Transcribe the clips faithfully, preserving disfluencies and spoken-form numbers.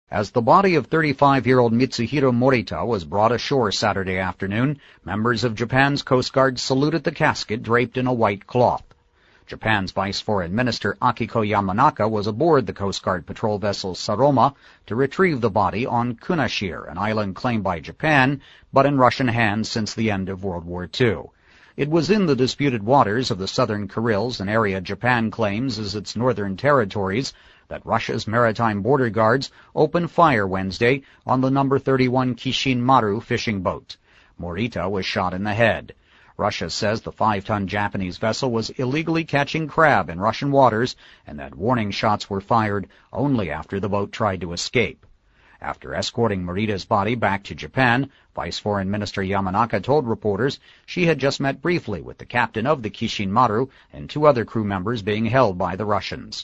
As the body of thirty-five-year-old Mitsuhiro Morita was brought ashore Saturday afternoon, members of Japan's Coast Guard saluted the casket draped in a white cloth. Japan's Vice Foreign Minister Akiko Yamanaka was aboard the Coast Guard patrol vessel Saroma to retrieve the body on Kunashir, an island claimed by Japan, but in Russian hands since the end of World War Two. It was in the disputed waters of the southern Kurils, an area Japan claims as its northern territories, that Russia's maritime border guards opened fire Wednesday on the number thirty-one Kishin Maru fishing boat. Morita was shot in the head. Russia says the five-ton Japanese vessel was illegally catching crab in Russian waters and that warning shots were fired only after the boat tried to escape. After escorting Morita's body back to Japan, Vice Foreign Minister Yamanaka told reporters she had just met briefly with the captain of the Kishin Maru and two other crew members being held by the Russians.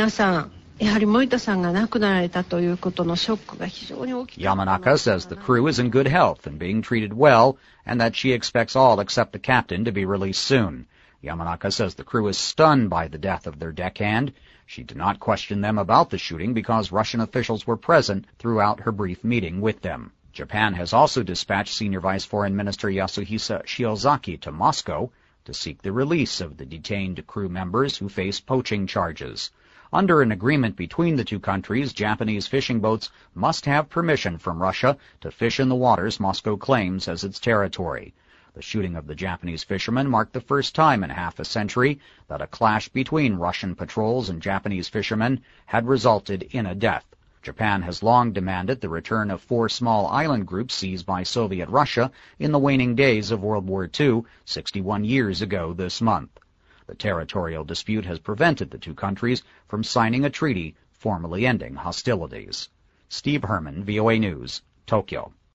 Yamanaka says the crew is in good health and being treated well, and that she expects all except the captain to be released soon. Yamanaka says the crew is stunned by the death of their deckhand. She did not question them about the shooting because Russian officials were present throughout her brief meeting with them. Japan has also dispatched Senior Vice Foreign Minister Yasuhisa Shiozaki to Moscow to seek the release of the detained crew members who face poaching charges. Under an agreement between the two countries, Japanese fishing boats must have permission from Russia to fish in the waters Moscow claims as its territory. The shooting of the Japanese fishermen marked the first time in half a century that a clash between Russian patrols and Japanese fishermen had resulted in a death. Japan has long demanded the return of four small island groups seized by Soviet Russia in the waning days of World War Two, sixty-one years ago this month. The territorial dispute has prevented the two countries from signing a treaty formally ending hostilities. Steve Herman, V O A News, Tokyo.